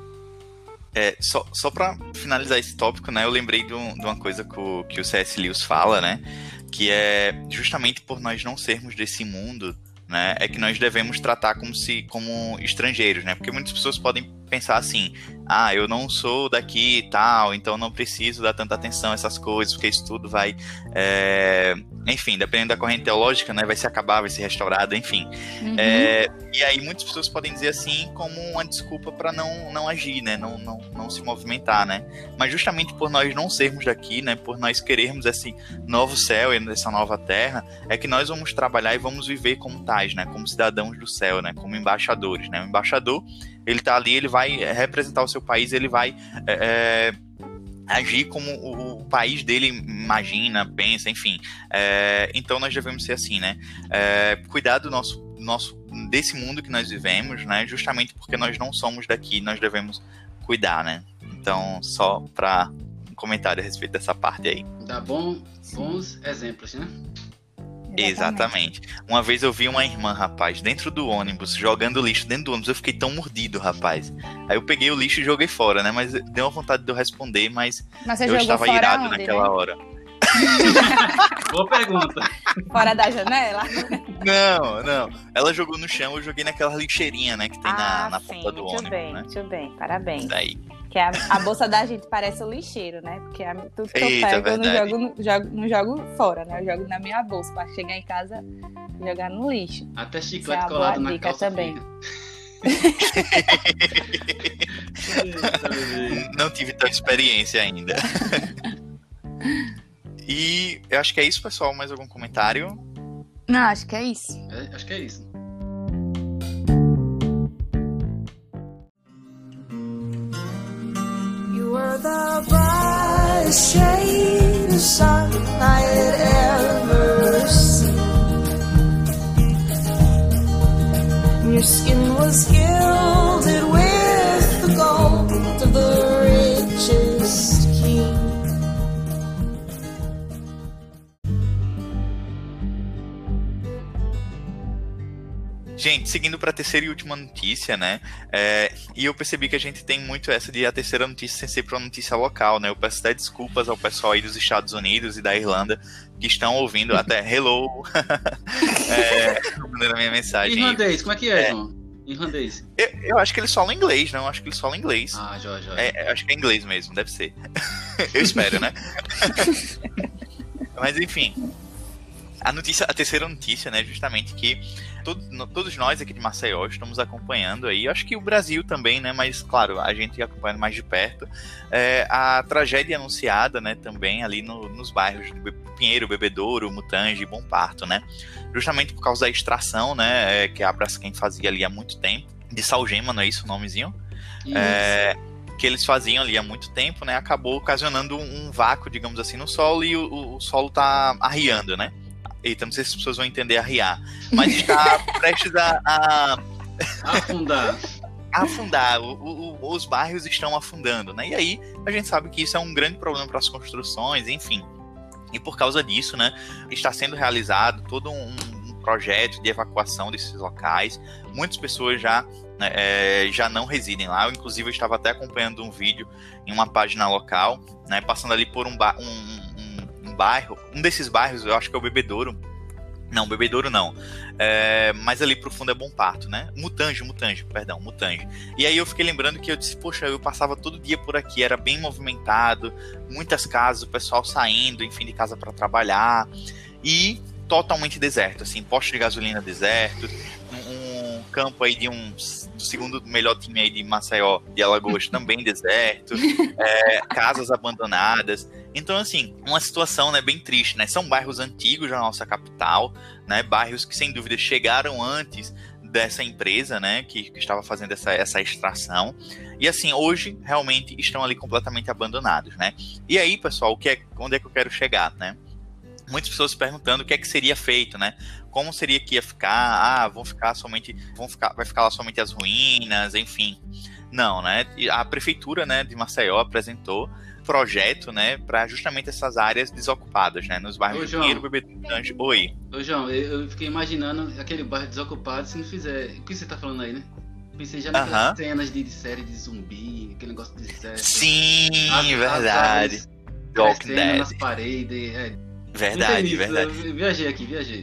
É, só só para finalizar esse tópico, né, eu lembrei de, um, de uma coisa que o, que o C S. Lewis fala, né, que é justamente por nós não sermos desse mundo, né, é que nós devemos tratar como se como estrangeiros, né, porque muitas pessoas podem pensar assim, ah, eu não sou daqui e tal, então não preciso dar tanta atenção a essas coisas, porque isso tudo vai, é, enfim, dependendo da corrente teológica, né, vai se acabar, vai ser restaurado, enfim. Uhum. É, e aí muitas pessoas podem dizer assim como uma desculpa para não, não agir, né, não, não, não se movimentar, né, mas justamente por nós não sermos daqui, né, por nós querermos esse novo céu e essa nova terra, é que nós vamos trabalhar e vamos viver como tais, né, como cidadãos do céu, né, como embaixadores, né, o embaixador, ele tá ali, ele vai representar o seu país, ele vai é, agir como o, o país dele imagina, pensa, enfim. É, então nós devemos ser assim, né? É, cuidar do nosso, nosso, desse mundo que nós vivemos, né? Justamente porque nós não somos daqui, nós devemos cuidar, né? Então, só para um comentário a respeito dessa parte aí. Dá bom, bons exemplos, né? Exatamente. Uma vez eu vi uma irmã, rapaz, dentro do ônibus, jogando lixo dentro do ônibus. Eu fiquei tão mordido, rapaz. Aí eu peguei o lixo e joguei fora, né? Mas deu uma vontade de eu responder, mas, mas você eu jogou estava fora irado onde, naquela né? hora. Boa pergunta. Fora da janela? Não, não. Ela jogou no chão, eu joguei naquela lixeirinha, né? Que tem ah, na, na sim, ponta do muito ônibus, bem, né? muito bem. Parabéns. Daí. Que a, a bolsa da gente parece um lixeiro, né? Porque a, tudo que Eita, eu pego, eu não verdade. jogo, no- jogo, não jogo fora, né? Eu jogo na minha bolsa pra chegar em casa e jogar no lixo. Até Isso é chiclete uma colado boa na dica calça também. fica. Eita, bebê. Não tive tal experiência ainda. E eu acho que é isso, pessoal. Mais algum comentário? Não, acho que é isso. É, acho que é isso. You were the brightest shade of sun I had ever seen. Your skin was gilded with the gold of the richest king. Gente, seguindo para a terceira e última notícia, né? É, e eu percebi que a gente tem muito essa de a terceira notícia ser sempre uma notícia local, né? Eu peço até desculpas ao pessoal aí dos Estados Unidos e da Irlanda que estão ouvindo até hello, é, respondendo a minha mensagem. Irlandês, como é que é, É. João? Irlandês. Eu, eu acho que eles falam inglês, não? Eu acho que eles falam inglês. Ah, Jó, Jó. É, eu acho que é inglês mesmo, deve ser. Eu espero, né? Mas enfim. A notícia, a terceira notícia, né, justamente que todo, no- todos nós aqui de Maceió estamos acompanhando aí, eu acho que o Brasil também, né, mas claro, a gente acompanhando mais de perto, é, a tragédia anunciada, né, também ali no- nos bairros de Be- Pinheiro, Bebedouro, Mutange e Bom Parto, né, justamente por causa da extração, né, é, que a Braskem fazia ali há muito tempo, de salgema, não é isso o nomezinho? Isso. É, que eles faziam ali há muito tempo, né, acabou ocasionando um, um vácuo, digamos assim, no solo e o, o- o solo tá arriando, né. Eita, não sei se as pessoas vão entender arriar, mas está prestes a, a Afundar. afundar, o- o- os bairros estão afundando, né? E aí a gente sabe que isso é um grande problema para as construções, enfim. E por causa disso, né, está sendo realizado todo um, um projeto de evacuação desses locais. Muitas pessoas já, né, é, já não residem lá. Eu, inclusive, eu estava até acompanhando um vídeo em uma página local, né, passando ali por um, ba- um, um, um bairro, um desses bairros, eu acho que é o Bebedouro. Não, Bebedouro não. É, mas ali pro fundo é Bom Parto, né? Mutange, Mutange, perdão, Mutange. E aí eu fiquei lembrando que eu disse, poxa, eu passava todo dia por aqui, era bem movimentado, muitas casas, o pessoal saindo, enfim, de casa para trabalhar, e totalmente deserto, assim, posto de gasolina deserto, um, um campo aí de um do segundo melhor time aí de Maceió, de Alagoas, também deserto, é, casas abandonadas. Então, assim, uma situação, né, bem triste, né? São bairros antigos da nossa capital, né? Bairros que, sem dúvida, chegaram antes dessa empresa, né, que, que estava fazendo essa, essa extração. E, assim, hoje, realmente, estão ali completamente abandonados, né? E aí, pessoal, o que é, onde é que eu quero chegar, né? Muitas pessoas se perguntando o que é que seria feito, né? Como seria que ia ficar? Ah, vão ficar somente, vão ficar, vai ficar lá somente as ruínas, enfim. Não, né? A prefeitura, né, de Maceió apresentou projeto, né, para justamente essas áreas desocupadas, né, nos bairros Ô, de João. Pinheiro, Bebedouro. Oi. Ô, João, eu, eu fiquei imaginando aquele bairro desocupado se não fizer. O que você tá falando aí, né? Pensei já naquelas Aham. cenas de, de série de zumbi, aquele negócio de deserto. Sim, As- as verdade. árvores The Walking crescendo Dead. nas paredes. É, Verdade, não tem isso, verdade. eu viajei aqui, viajei.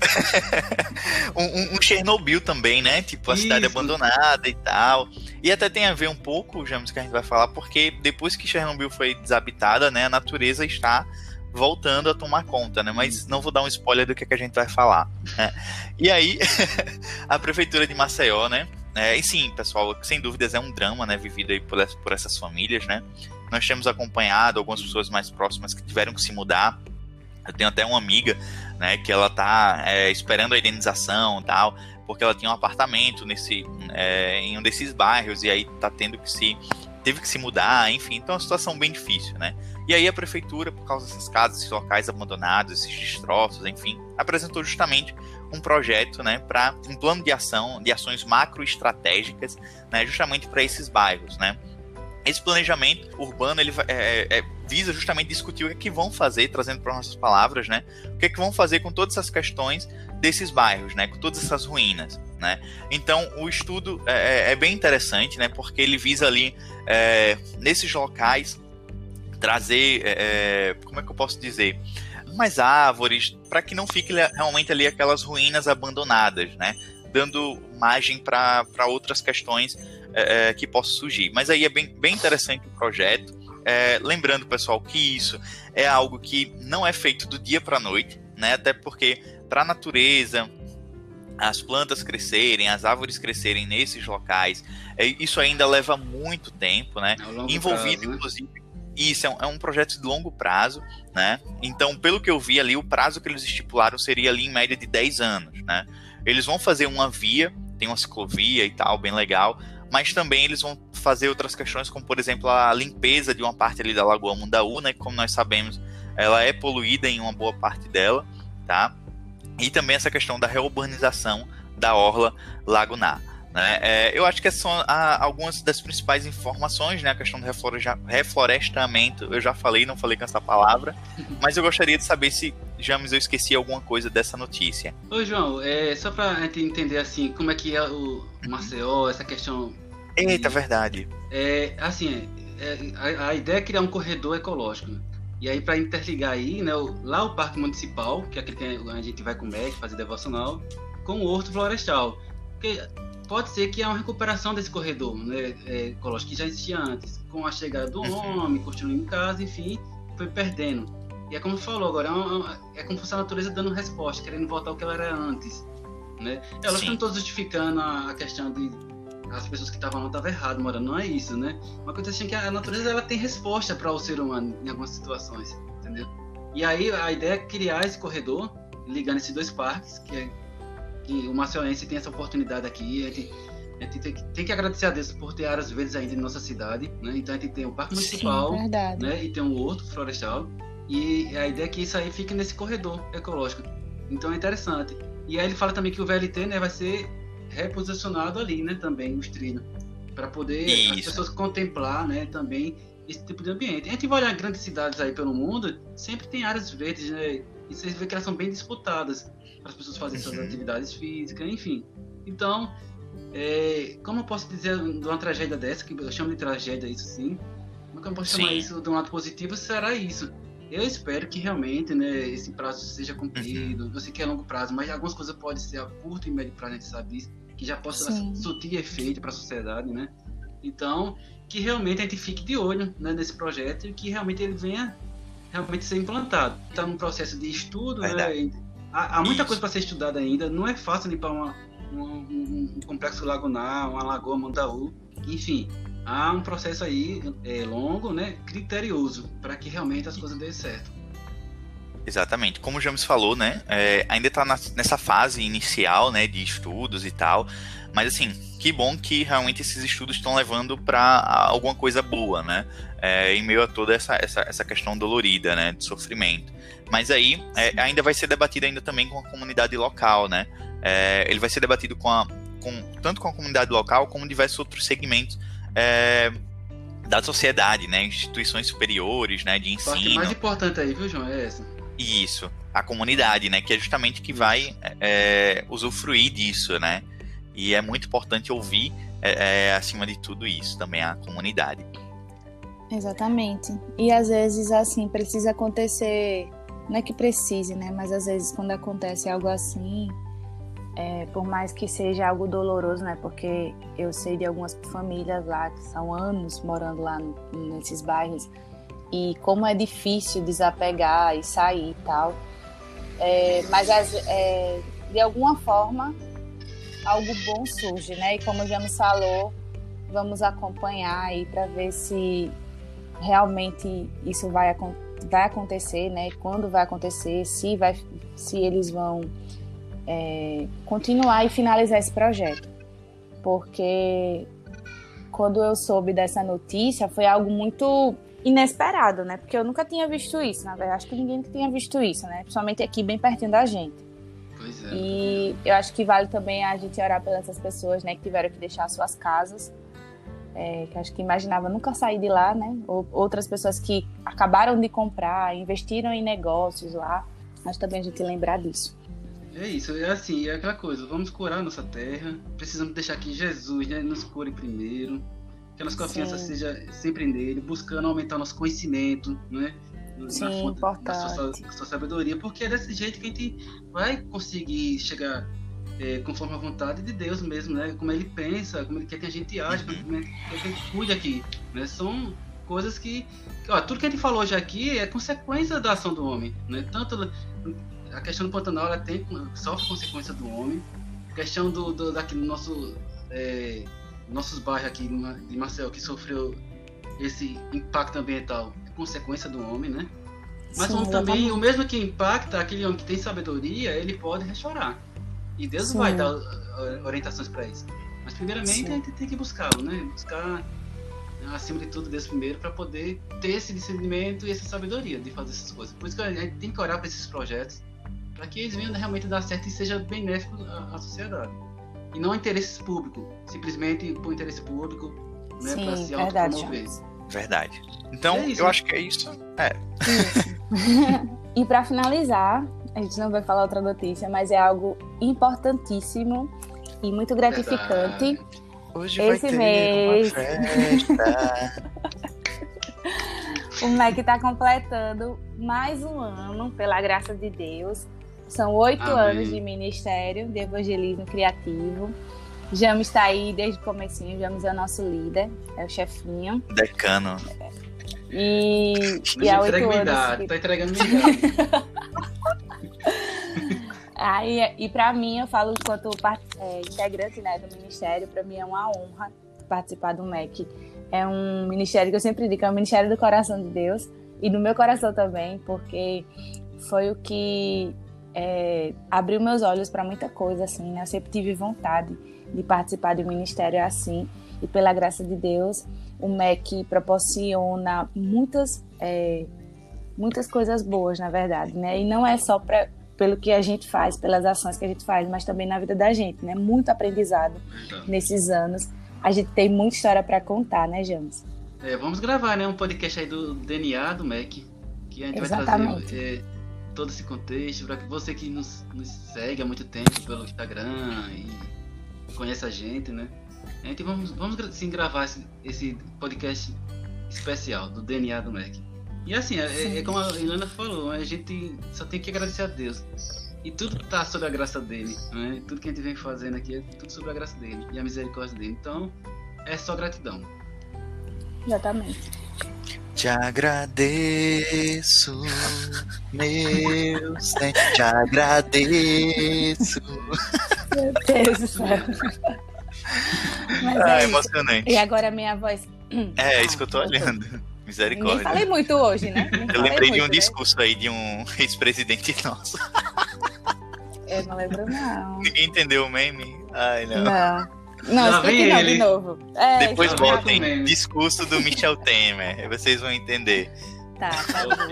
Um, um- um Chernobyl também, né? Tipo, a cidade Isso. abandonada e tal. E até tem a ver um pouco, James, que a gente vai falar, porque depois que Chernobyl foi desabitada, né, a natureza está voltando a tomar conta, né? Mas não vou dar um spoiler do que, é que a gente vai falar, né? E aí, a prefeitura de Maceió, né? É, e sim, pessoal, sem dúvidas é um drama, né? Vivido aí por, ess- por essas famílias, né? Nós temos acompanhado algumas pessoas mais próximas que tiveram que se mudar. Eu tenho até uma amiga, né, que ela tá é, esperando a indenização e tal, porque ela tinha um apartamento nesse, é, em um desses bairros, e aí tá tendo que se, teve que se mudar, enfim, então é uma situação bem difícil, né. E aí a prefeitura, por causa dessas casas, esses locais abandonados, esses destroços, enfim, apresentou justamente um projeto, né, para um plano de ação, de ações macroestratégicas, né, justamente para esses bairros, né. Esse planejamento urbano, ele é, é, visa justamente discutir o que é que vão fazer, trazendo para nossas palavras, né? O que é que vão fazer com todas essas questões desses bairros, né? Com todas essas ruínas, né? Então, o estudo é, é bem interessante, né? Porque ele visa ali, é, nesses locais, trazer, é, como é que eu posso dizer? Mais árvores, para que não fique realmente ali aquelas ruínas abandonadas, né? Dando margem para outras questões é, é, que possa surgir. Mas aí é bem, bem interessante o projeto. É, lembrando, pessoal, que isso é algo que não é feito do dia para a noite, né? Até porque para a natureza, as plantas crescerem, as árvores crescerem nesses locais, é, isso ainda leva muito tempo, né? É envolvido, prazo, né? inclusive, isso é um, é um projeto de longo prazo, né? Então, pelo que eu vi ali, o prazo que eles estipularam seria ali em média de dez anos, né? Eles vão fazer uma via, tem uma ciclovia e tal, bem legal, mas também eles vão fazer outras questões, como, por exemplo, a limpeza de uma parte ali da Lagoa Mundaú, né? Como nós sabemos, ela é poluída em uma boa parte dela, tá? E também essa questão da reurbanização da orla Laguná, né? É, eu acho que essas são a, algumas das principais informações, né? A questão do reflorestamento, reflorestamento, eu já falei, não falei com essa palavra, mas eu gostaria de saber se, James, eu esqueci alguma coisa dessa notícia. Ô, João, é, só pra gente entender, assim, como é que é o Maceió, essa questão... Eita, verdade. É, assim, é, a, a ideia é criar um corredor ecológico. E aí, para interligar aí, né, o, lá o Parque Municipal, que é aquele que a gente vai com o M E C, fazer devocional, com o Horto Florestal. Porque pode ser que há uma recuperação desse corredor, né, é, ecológico, que já existia antes. Com a chegada do homem, construindo em casa, enfim, foi perdendo. E é como você falou agora, é, uma, é como se fosse a natureza dando resposta, querendo voltar ao que ela era antes. Né? É lógico que eu não estou justificando a, a questão de as pessoas que estavam lá estavam erradas morando, não é isso, né? Uma coisa assim que a natureza ela tem resposta para o ser humano em algumas situações, entendeu? E aí a ideia é criar esse corredor, ligando esses dois parques, que, é, que o maceiense tem essa oportunidade aqui, a gente, a gente tem, que, tem que agradecer a Deus por ter áreas verdes ainda em nossa cidade, né? Então a gente tem o Parque Municipal, Sim, né? E tem o Horto Florestal, e a ideia é que isso aí fique nesse corredor ecológico. Então é interessante. E aí ele fala também que o V L T, né, vai ser reposicionado ali, né, também os trilhos, para poder Isso. as pessoas contemplar, né, também esse tipo de ambiente. A gente vai olhar grandes cidades aí pelo mundo, sempre tem áreas verdes, né, e vocês veem que elas são bem disputadas para as pessoas fazerem suas atividades físicas, enfim. Então, é, como eu posso dizer de uma tragédia dessa, que eu chamo de tragédia isso sim, como eu posso chamar sim. isso de um lado positivo, será isso. Eu espero que realmente, né, esse prazo seja cumprido. Uhum. Eu sei que é a longo prazo, mas algumas coisas podem ser a curto e médio prazo, a gente sabe disso, que já possa surtir efeito para a sociedade, né? Então, que realmente a gente fique de olho, né, nesse projeto e que realmente ele venha realmente ser implantado. Está num processo de estudo, né? Há, há muita Isso. coisa para ser estudada ainda. Não é fácil limpar uma, uma, um, um complexo lagunar, uma lagoa Mundaú, enfim. Há um processo aí é, longo, né, criterioso, para que realmente as coisas dêem certo. Exatamente. Como o James falou, né, é, ainda está nessa fase inicial, né, de estudos e tal, mas assim, que bom que realmente esses estudos estão levando para alguma coisa boa, né, é, em meio a toda essa, essa, essa questão dolorida, né, de sofrimento. Mas aí, é, ainda vai ser debatido ainda também com a comunidade local, né, é, ele vai ser debatido com a, com, tanto com a comunidade local, como diversos outros segmentos É, da sociedade, né, instituições superiores, né, de ensino. A parte mais importante aí, viu, João, é essa. Isso, a comunidade, né, que é justamente que vai é, usufruir disso, né, e é muito importante ouvir, é, é, acima de tudo isso, também a comunidade. Exatamente, e às vezes, assim, precisa acontecer, não é que precise, né, mas às vezes quando acontece algo assim, É, por mais que seja algo doloroso, né? Porque eu sei de algumas famílias lá que são anos morando lá no, nesses bairros e como é difícil desapegar e sair e tal. É, mas é, de alguma forma algo bom surge, né? E como já nos falou, vamos acompanhar aí para ver se realmente isso vai, vai acontecer, né? Quando vai acontecer, se, vai, se eles vão É, continuar e finalizar esse projeto, porque quando eu soube dessa notícia foi algo muito inesperado, né? Porque eu nunca tinha visto isso, na verdade, acho que ninguém tinha visto isso, né? Principalmente aqui bem pertinho da gente. Pois é. E eu acho que vale também a gente orar pelas essas pessoas, né, que tiveram que deixar suas casas, é, que acho que imaginava nunca sair de lá, né? Ou outras pessoas que acabaram de comprar, investiram em negócios lá, mas também a gente lembrar disso. É isso, é assim, é aquela coisa, vamos curar nossa terra, precisamos deixar que Jesus, né, nos cure primeiro, que a nossa confiança Sim. seja sempre nele, buscando aumentar nosso conhecimento, né, Sim, na fonte da sua, sua sabedoria, porque é desse jeito que a gente vai conseguir chegar é, conforme a vontade de Deus mesmo, né? Como ele pensa, como ele quer que a gente age, como ele quer que a gente cuide aqui, né? São coisas que, que ó, tudo que a gente falou hoje aqui é consequência da ação do homem, né? Tanto a questão do Pantanal, ela tem, sofre consequência do homem, a questão do, do daqui no nosso é, nossos bairros aqui de Maceió, que sofreu esse impacto ambiental, é consequência do homem, né? Mas Sim, o homem também, exatamente. o mesmo que impacta, aquele homem que tem sabedoria, ele pode restaurar. E Deus Sim. vai dar uh, orientações para isso. Mas primeiramente Sim. a gente tem que buscá-lo, né? Buscar, acima de tudo, Deus primeiro, para poder ter esse discernimento e essa sabedoria de fazer essas coisas. Por isso que a gente tem que orar para esses projetos, para que eles venham realmente dar certo e seja benéfico à, à sociedade. E não interesses públicos, simplesmente por interesse público, né? Para Sim, se verdade, autopromover. Jones. Verdade. Então, É isso, eu né? acho que é isso. É. E para finalizar, a gente não vai falar outra notícia, mas é algo importantíssimo e muito gratificante. Verdade. Hoje Esse vai ter mês. uma festa. O M E C está completando mais um ano, pela graça de Deus. São oito Amém. anos de ministério de evangelismo criativo. James está aí desde o comecinho, James é o nosso líder, é o chefinho. Decano. E, Não e há entrega oito minha anos. idade, que- tá entregando minha idade. Aí, e para mim, eu falo enquanto par- é, integrante, né, do ministério, para mim é uma honra participar do M E C. É um ministério que eu sempre digo, é um ministério do coração de Deus e do meu coração também, porque foi o que é, abriu meus olhos para muita coisa, assim, né? Eu sempre tive vontade de participar de um ministério assim e pela graça de Deus, o M E C proporciona muitas, é, muitas coisas boas, na verdade, né? E não é só pra, pelo que a gente faz, pelas ações que a gente faz, mas também na vida da gente, né? Muito aprendizado nesses anos. A gente tem muita história para contar, né, James? É, vamos gravar, né, um podcast aí do D N A do M E C, que a gente Exatamente. vai trazer é, todo esse contexto para que você que nos, nos segue há muito tempo pelo Instagram e conhece a gente, né? A gente vamos, vamos gra- sim gravar esse, esse podcast especial do D N A do M E C. E assim, é, é- é como a Ilana falou, a gente só tem que agradecer a Deus. E tudo tá sobre a graça dele, né? Tudo que a gente vem fazendo aqui é tudo sobre a graça dele e a misericórdia dele. Então, é só gratidão. Exatamente. Te agradeço, meu Senhor. Te agradeço. Meu Deus do céu. Mas Ah, é isso. emocionante. E agora a minha voz. É, isso que eu tô Ah, voltou. olhando. Nem Misericórdia. falei muito hoje, né? Nem Eu falei lembrei de um muito, né? discurso aí de um ex-presidente nosso. Eu não lembro, não. Ninguém entendeu o meme? Ai, não. Não. Não, Lá explique vem não, ele. de novo. É, Depois explica. botem meme. discurso do Michel Temer. Aí vocês vão entender. Tá, tá bom.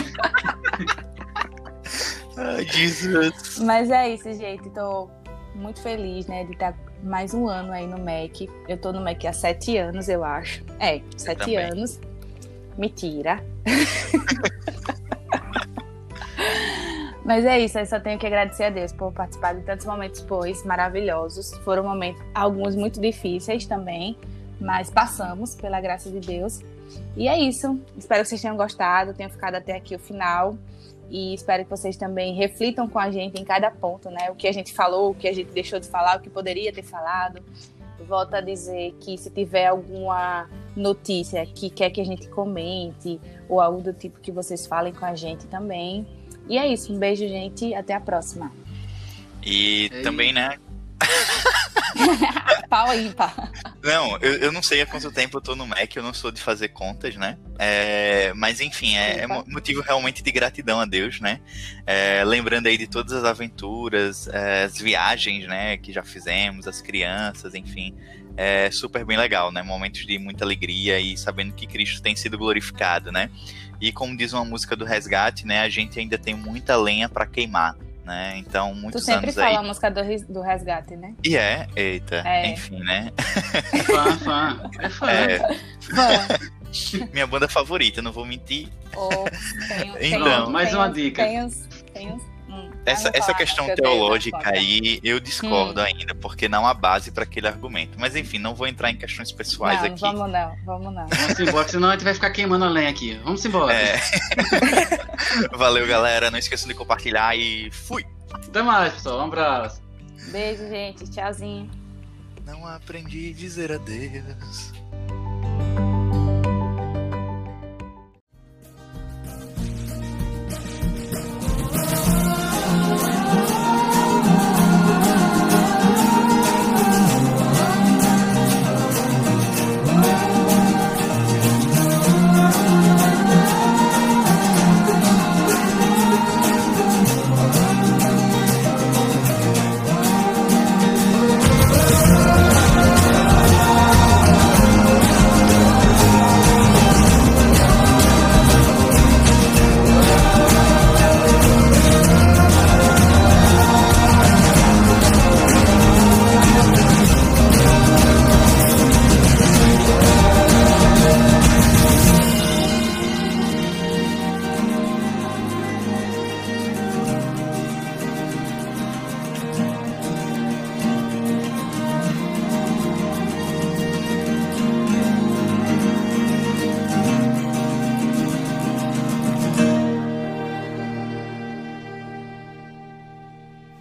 Ai, Jesus. Mas é isso, gente. Tô muito feliz, né, de estar mais um ano aí no M E C. Eu tô no M E C há sete anos, eu acho. É, sete também. anos. Mentira. Mas é isso, eu só tenho que agradecer a Deus por participar de tantos momentos pois maravilhosos. Foram momentos, alguns muito difíceis também, mas passamos pela graça de Deus. E é isso. Espero que vocês tenham gostado, tenham ficado até aqui o final. E espero que vocês também reflitam com a gente em cada ponto, né? O que a gente falou, o que a gente deixou de falar, o que poderia ter falado. Volto a dizer que se tiver alguma notícia que quer que a gente comente ou algo do tipo que vocês falem com a gente também. E é isso. Um beijo, gente. Até a próxima. E É também, né? Pau ímpar. Não, eu, eu não sei há quanto tempo eu tô no M E C, eu não sou de fazer contas, né? É, mas enfim, é, é mo- motivo realmente de gratidão a Deus, né? É, lembrando aí de todas as aventuras, é, as viagens, né, que já fizemos, as crianças, enfim. É super bem legal, né? Momentos de muita alegria e sabendo que Cristo tem sido glorificado, né? E como diz uma música do Resgate, né? A gente ainda tem muita lenha para queimar, né? Então, Tu muitos sempre anos fala aí. a música do, ris- do resgate, né? E é, eita, É. enfim, né? Fã, fã. É fã. É, Fã. minha banda favorita, não vou mentir. Ou tem, tem, Então, tem mais uma uns- dica. Tem uns, tem uns, hum, Essa, eu não essa falo, questão não, que eu tenho teológica na conta. aí, eu discordo Hum. ainda, porque não há base para aquele argumento. Mas enfim, não vou entrar em questões pessoais Não, aqui. vamos não, vamos não. Vamos embora, senão a gente vai ficar queimando a lenha aqui. Vamos embora. É. Valeu, galera. Não esqueçam de compartilhar e fui! Até mais, pessoal. Um abraço. Beijo, gente. Tchauzinho. Não aprendi a dizer adeus.